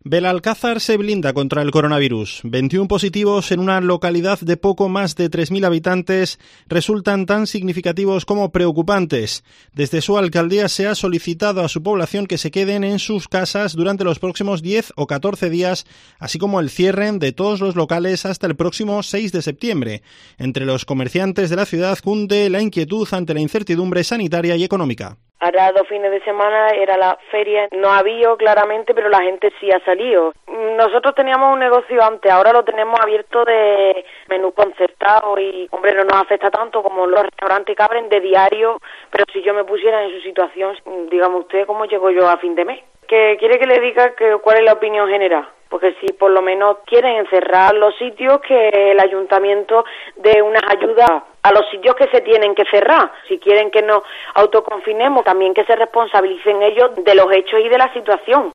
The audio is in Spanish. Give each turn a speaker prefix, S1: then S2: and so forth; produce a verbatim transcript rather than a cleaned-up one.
S1: Belalcázar se blinda contra el coronavirus. veintiún positivos en una localidad de poco más de tres mil habitantes resultan tan significativos como preocupantes. Desde su alcaldía se ha solicitado a su población que se queden en sus casas durante los próximos diez o catorce días, así como el cierre de todos los locales hasta el próximo seis de septiembre. Entre los comerciantes de la ciudad cunde la inquietud ante la incertidumbre sanitaria y económica.
S2: Ahora dos fines de semana era la feria, no ha habido claramente, pero la gente sí ha salido. Nosotros teníamos un negocio antes, ahora lo tenemos abierto de menú concertado y, hombre, no nos afecta tanto como los restaurantes que abren de diario, pero si yo me pusiera en su situación, dígame usted cómo llego yo a fin de mes. ¿Que quiere que le diga que cuál es la opinión general? Porque si por lo menos quieren encerrar los sitios, que el ayuntamiento dé unas ayudas a los sitios que se tienen que cerrar. Si quieren que nos autoconfinemos, también que se responsabilicen ellos de los hechos y de la situación.